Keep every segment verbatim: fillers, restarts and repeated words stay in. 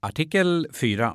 Artikel fyra.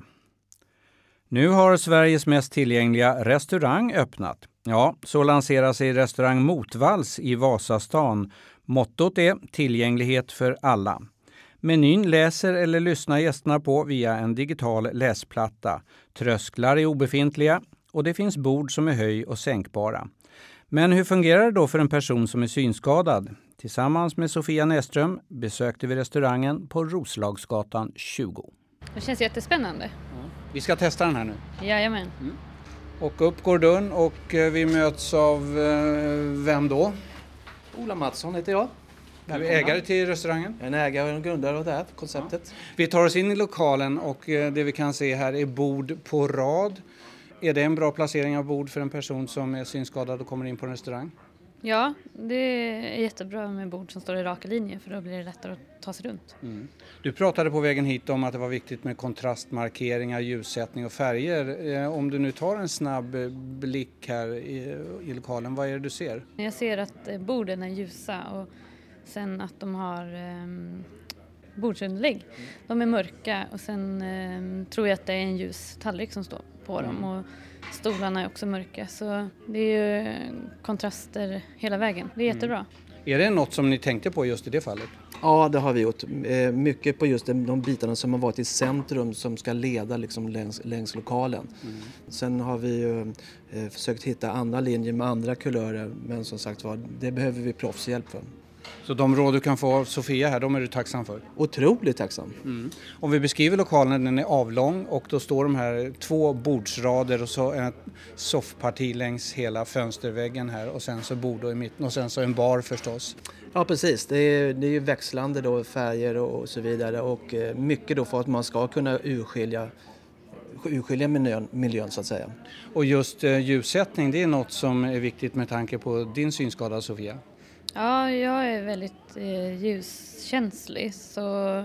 Nu har Sveriges mest tillgängliga restaurang öppnat. Ja, så lanserar sig restaurang Motvalls i Vasastan. Mottot är tillgänglighet för alla. Menyn läser eller lyssnar gästerna på via en digital läsplatta. Trösklar är obefintliga och det finns bord som är höj- och sänkbara. Men hur fungerar det då för en person som är synskadad? Tillsammans med Sofia Näström besökte vi restaurangen på Roslagsgatan tjugo. Det känns jättespännande. Ja. Vi ska testa den här nu. Jajamän. Mm. Och upp går dörren och vi möts av eh, vem då? Ola Mattsson heter jag. Du är ägare till restaurangen? Jag är en ägare och grundare av det här konceptet. Ja. Vi tar oss in i lokalen och det vi kan se här är bord på rad. Är det en bra placering av bord för en person som är synskadad och kommer in på en restaurang? Ja, det är jättebra med bord som står i raka linjer för då blir det lättare att ta sig runt. Mm. Du pratade på vägen hit om att det var viktigt med kontrastmarkeringar, ljussättning och färger. Eh, om du nu tar en snabb blick här i, i lokalen, vad är det du ser? Jag ser att eh, borden är ljusa och sen att de har eh, bordsunderlägg. Mm. De är mörka och sen eh, tror jag att det är en ljus tallrik som står på mm. dem och stolarna är också mörka, så det är ju kontraster hela vägen. Det är jättebra. Mm. Är det något som ni tänkte på just i det fallet? Ja, det har vi gjort. Mycket på just de bitarna som har varit i centrum som ska leda liksom längs, längs lokalen. Mm. Sen har vi ju eh, försökt hitta andra linjer med andra kulörer, men som sagt var, det behöver vi proffshjälp för. Så de råd du kan få av Sofia här, de är du tacksam för? Otroligt tacksam. Mm. Om vi beskriver lokalen, den är avlång och då står de här två bordsrader och så ett soffparti längs hela fönsterväggen här och sen så bord i mitten och sen så en bar förstås. Ja, precis. Det är, det är ju växlande då, färger och så vidare och mycket då för att man ska kunna urskilja urskilja miljön, miljön så att säga. Och just eh, ljussättning, det är något som är viktigt med tanke på din synskada, Sofia? Ja, jag är väldigt eh, ljuskänslig, så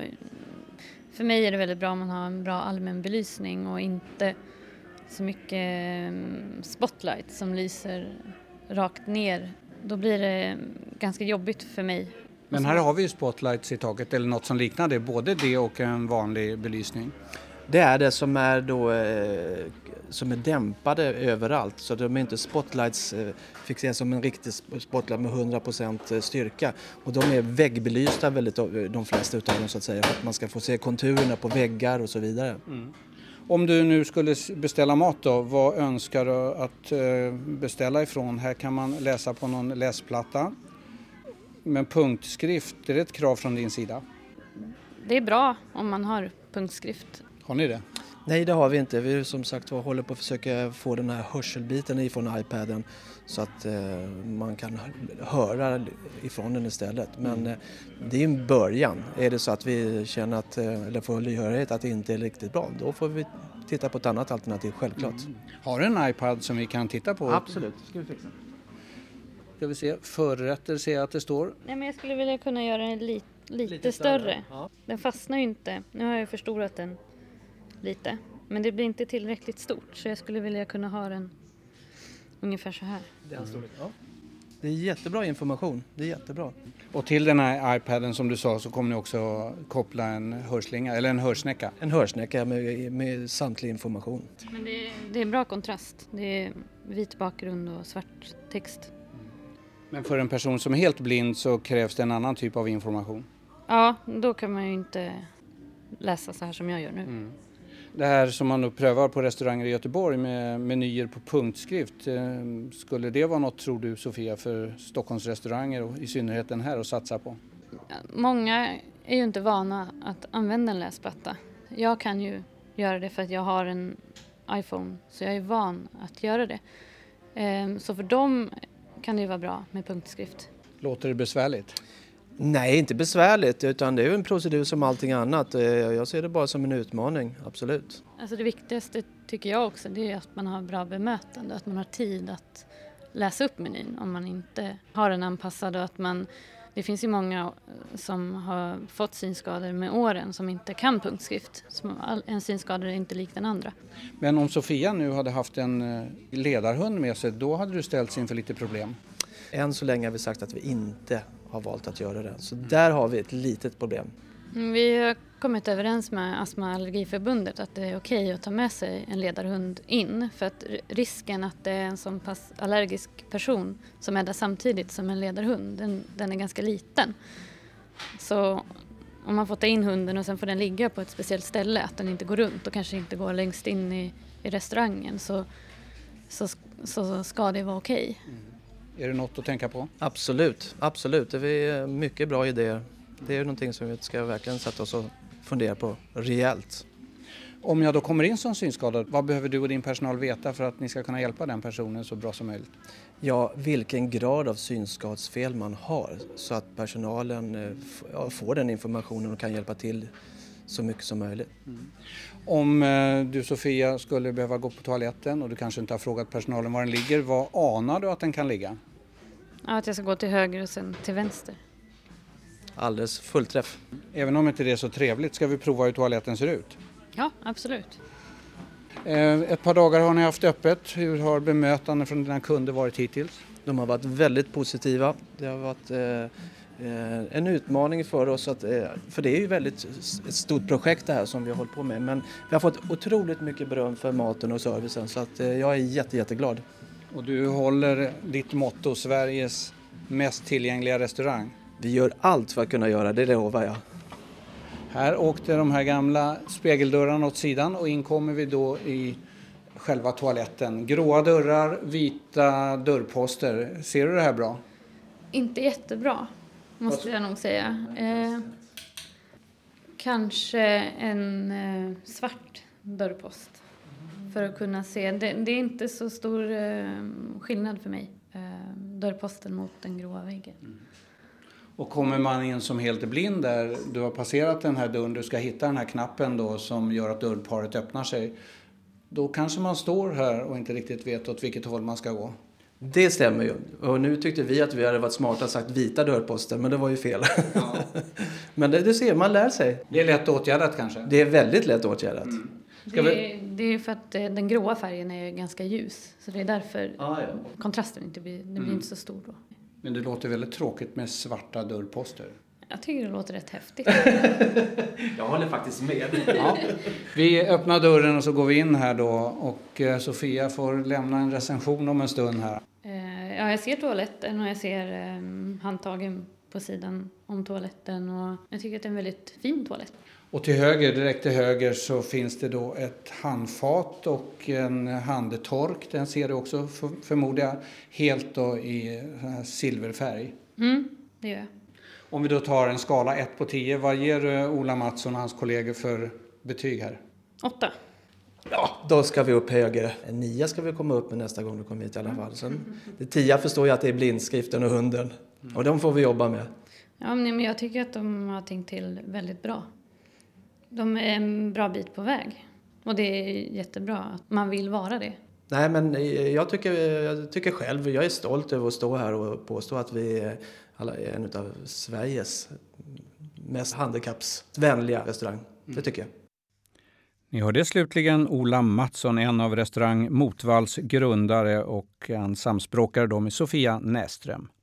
för mig är det väldigt bra om man har en bra allmän belysning och inte så mycket eh, spotlight som lyser rakt ner. Då blir det ganska jobbigt för mig. Men här har vi ju spotlights i taket eller något som liknar det, både det och en vanlig belysning. Det är det som är då eh, som är dämpade överallt, så de är inte spotlights eh, fixerade som en riktig spotlight med hundra procent styrka, och de är väggbelysta väldigt, de flesta utav dem så att säga, för att man ska få se konturerna på väggar och så vidare. Mm. Om du nu skulle beställa mat då, vad önskar du att eh, beställa ifrån? Här kan man läsa på någon läsplatta. Men punktskrift, är det ett krav från din sida? Det är bra om man har punktskrift. Har ni det? Nej, det har vi inte. Vi som sagt håller på att försöka få den här hörselbiten ifrån iPaden så att eh, man kan höra ifrån den istället. Men mm. eh, det är en början. Är det så att vi känner att, eh, eller får lyhörighet att det inte är riktigt bra, då får vi titta på ett annat alternativ, självklart. Mm. Har du en iPad som vi kan titta på? Absolut, ska vi fixa. Ska vi se, förrätter ser jag att det står. Nej, men jag skulle vilja kunna göra den li- lite, lite större. större. Ja. Den fastnar ju inte. Nu har jag förstorat den lite. Men det blir inte tillräckligt stort, så jag skulle vilja kunna ha den ungefär så här. Den storlek, ja. Det är jättebra information. Det är jättebra. Och till den här iPaden som du sa så kommer ni också koppla en hörslinga eller en hörsnäcka. En hörsnäcka med, med samtlig information. Men det är, det är bra kontrast. Det är vit bakgrund och svart text. Men för en person som är helt blind så krävs det en annan typ av information. Ja, då kan man ju inte läsa så här som jag gör nu. Mm. Det här som man nu prövar på restauranger i Göteborg med menyer på punktskrift. Skulle det vara något, tror du Sofia, för Stockholms restauranger och i synnerhet den här att satsa på? Många är ju inte vana att använda en läsplatta. Jag kan ju göra det för att jag har en iPhone, så jag är van att göra det. Så för dem kan det ju vara bra med punktskrift. Låter det besvärligt? Nej, inte besvärligt, utan det är ju en procedur som allting annat. Jag ser det bara som en utmaning, absolut. Alltså det viktigaste tycker jag också, det är att man har bra bemötande, att man har tid att läsa upp menyn om man inte har den anpassad, och att man, det finns ju många som har fått synskador med åren som inte kan punktskrift. En synskada är inte lik den andra. Men om Sofia nu hade haft en ledarhund med sig, då hade du ställts inför lite problem? Än så länge har vi sagt att vi inte har valt att göra det. Så där har vi ett litet problem. Vi har kommit överens med Astma- och allergiförbundet att det är okej att ta med sig en ledarhund in. För att risken att det är en sån pass allergisk person som är där samtidigt som en ledarhund, den, den är ganska liten. Så om man får ta in hunden och sen får den ligga på ett speciellt ställe, att den inte går runt och kanske inte går längst in i, i restaurangen, så, så, så ska det vara okej. Mm. Är det något att tänka på? Absolut, absolut. Det är mycket bra idéer. Det är någonting som vi ska verkligen sätta oss och fundera på rejält. Om jag då kommer in som synskadad, vad behöver du och din personal veta för att ni ska kunna hjälpa den personen så bra som möjligt? Ja, vilken grad av synskadsfel man har så att personalen får den informationen och kan hjälpa till så mycket som möjligt. Mm. Om eh, du Sofia skulle behöva gå på toaletten och du kanske inte har frågat personalen var den ligger, vad anar du att den kan ligga? Ja, att jag ska gå till höger och sen till vänster. Alldeles fullträff. Även om inte det är så trevligt, ska vi prova hur toaletten ser ut? Ja, absolut. Eh, ett par dagar har ni haft öppet. Hur har bemötande från dina kunder varit hittills? De har varit väldigt positiva. Det har varit eh, en utmaning för oss. Att, eh, för det är ju väldigt ett stort projekt det här som vi har hållit på med. Men vi har fått otroligt mycket beröm för maten och servicen. Så att, eh, jag är jätte, jätteglad. Och du håller ditt motto, Sveriges mest tillgängliga restaurang. Vi gör allt för att kunna göra det, det lovar jag. Här åkte de här gamla spegeldörrarna åt sidan och in kommer vi då i själva toaletten. Gråa dörrar, vita dörrposter. Ser du det här bra? Inte jättebra, måste jag nog säga. Eh, kanske en eh, svart dörrpost för att kunna se. Det, det är inte så stor eh, skillnad för mig, eh, dörrposten mot den gråa väggen. Mm. Och kommer man in som helt blind där, du har passerat den här dörren, du ska hitta den här knappen då som gör att dörrparet öppnar sig. Då kanske man står här och inte riktigt vet åt vilket håll man ska gå. Det stämmer ju. Och nu tyckte vi att vi hade varit smarta och sagt vita dörrposter, men det var ju fel. Ja. Men det, det ser man lär sig. Det är lätt åtgärdat kanske? Det är väldigt lätt åtgärdat. Mm. Det, vi... det är för att den gråa färgen är ganska ljus. Så det är därför ah, ja. kontrasten inte blir, den blir mm. inte så stor då. Men det låter väldigt tråkigt med svarta dörrposter. Jag tycker det låter rätt häftigt. Jag håller faktiskt med. Ja. Vi öppnar dörren och så går vi in här då. Och Sofia får lämna en recension om en stund här. Ja, jag ser toaletten och jag ser um, handtagen på sidan om toaletten. Och jag tycker att det är en väldigt fin toalett. Och till höger, direkt till höger så finns det då ett handfat och en handtork. Den ser du också för, förmodar jag helt då i silverfärg. Mm, det gör jag. Om vi då tar en skala ett på tio, vad ger Ola Mattsson och hans kollegor för betyg här? åtta. Ja, då ska vi upp högre. En nia ska vi komma upp med nästa gång du kommer hit i alla fall. Sen, det tia förstår jag att det är blindskriften och hunden. Och de får vi jobba med. Ja, men jag tycker att de har tänkt till väldigt bra. De är en bra bit på väg. Och det är jättebra att man vill vara det. Nej, men jag tycker, jag tycker själv, jag är stolt över att stå här och påstå att vi är en av Sveriges mest handikappsvänliga restaurang. Det tycker jag. Ni hörde slutligen Ola Mattsson, en av restaurang Motvalls grundare, och han samspråkar då med Sofia Näström.